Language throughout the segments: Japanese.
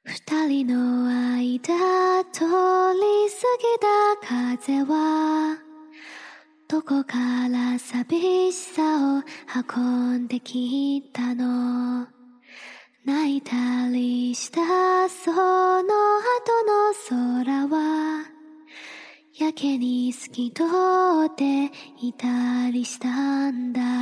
二人の間通り過ぎた風はどこから寂しさを運んできたの。泣いたりしたその後の空はやけに透き通っていたりしたんだ。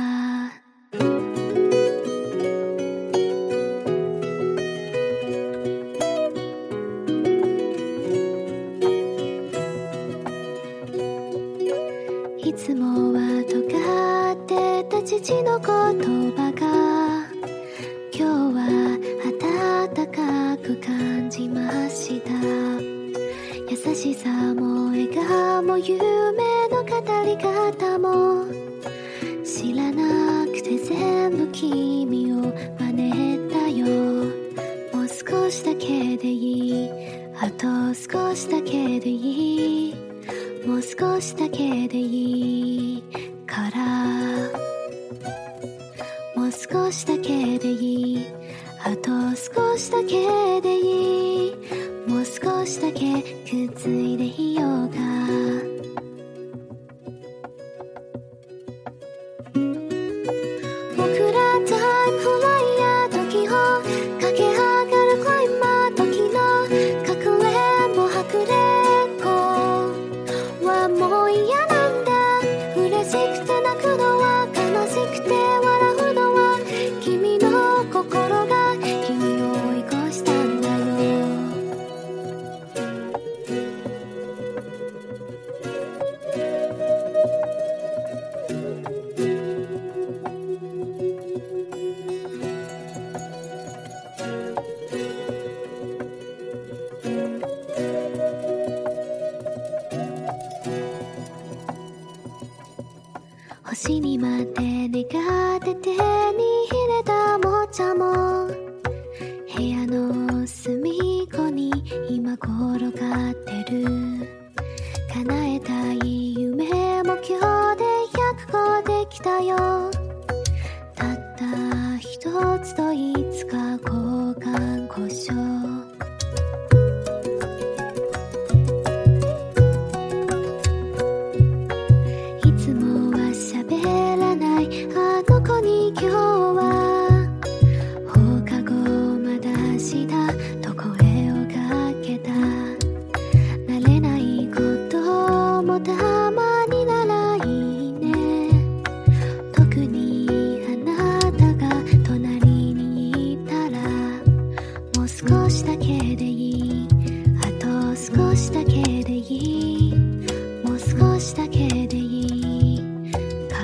いつもは尖ってた父の言葉が今日は温かく感じました。優しさも笑顔も夢の語り方も知らなくて全部君を真似たよ。もう少しだけでいい、あと少しだけでいい、もう少しだけでいいから、もう少しだけでいい、あと少しだけでいい、もう少しだけくっついていようか。僕らタイムフライヤー時を駆け上がるクライマー時のかくれんぼはくれんぼはもう嫌なんだ。嬉しくて泣くのは悲しくて笑うのは君の心が君を追い越したんだよ。星にまで願って手に入れたおもちゃも部屋の隅っこに今転がってる。叶えたい夢も今日で100個できたよ。たった一つといつか交換故障。いつもは喋らないあの子に今日は放課後まだしたと声をかけた。慣れないこともたまにならいいね。特にあなたが隣にいたらもう少しだけでいい、あと少しだけでいい、もう少しだけでいいから、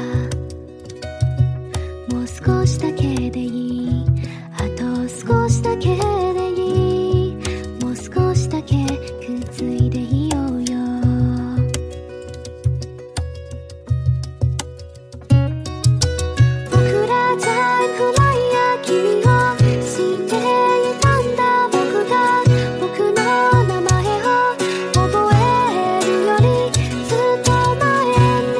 もう少しだけでいい、あと少しだけでいい、もう少しだけくっついていようよ。僕らタイムフライヤー君を知っていたんだ。僕が僕の名前を覚えるよりずっと前に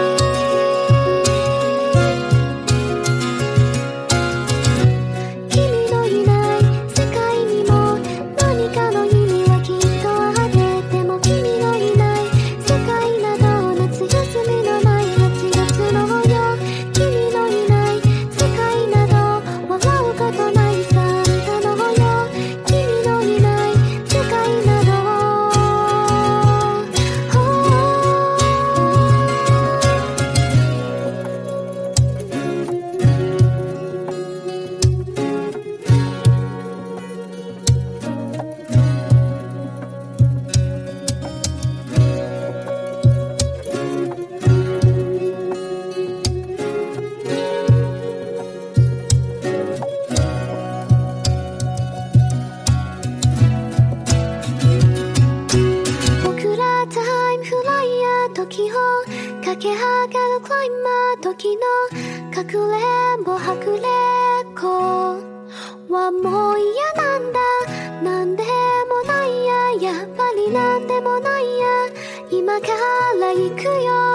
君のいない世界にも何かの意味はきっとあってても君のいない世界など夏休みのない8月のよ。君のいない世界など笑うことないサンタのよ。君のいない世界など僕らタイムフライヤー時を駆け上がるクライマー時のかくれんぼはくれっこはもう嫌なんだ。なんでもないや、やっぱりなんでもないや、今から行くよ。